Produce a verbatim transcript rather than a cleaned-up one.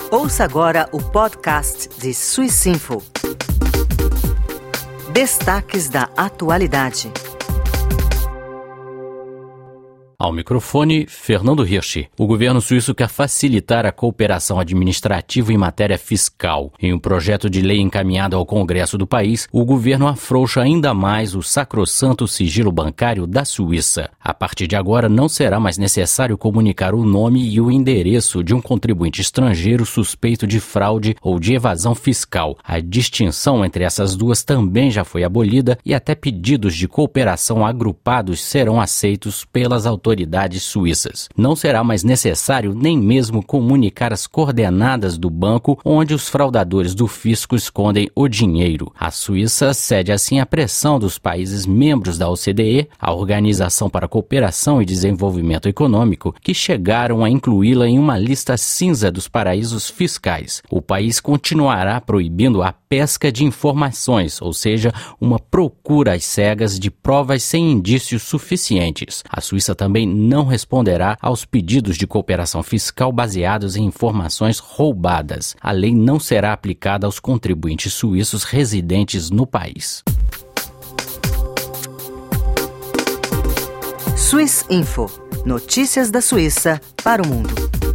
Ouça agora o podcast de Swissinfo. Destaques da atualidade. Ao microfone, Fernando Hirsch. O governo suíço quer facilitar a cooperação administrativa em matéria fiscal. Em um projeto de lei encaminhado ao Congresso do país, o governo afrouxa ainda mais o sacrossanto sigilo bancário da Suíça. A partir de agora, não será mais necessário comunicar o nome e o endereço de um contribuinte estrangeiro suspeito de fraude ou de evasão fiscal. A distinção entre essas duas também já foi abolida e até pedidos de cooperação agrupados serão aceitos pelas autoridades autoridades suíças. Não será mais necessário nem mesmo comunicar as coordenadas do banco onde os fraudadores do fisco escondem o dinheiro. A Suíça cede assim à pressão dos países membros da O C D E, a Organização para a Cooperação e Desenvolvimento Econômico, que chegaram a incluí-la em uma lista cinza dos paraísos fiscais. O país continuará proibindo a pesca de informações, ou seja, uma procura às cegas de provas sem indícios suficientes. A Suíça também não responderá aos pedidos de cooperação fiscal baseados em informações roubadas. A lei não será aplicada aos contribuintes suíços residentes no país. Swissinfo. Notícias da Suíça para o mundo.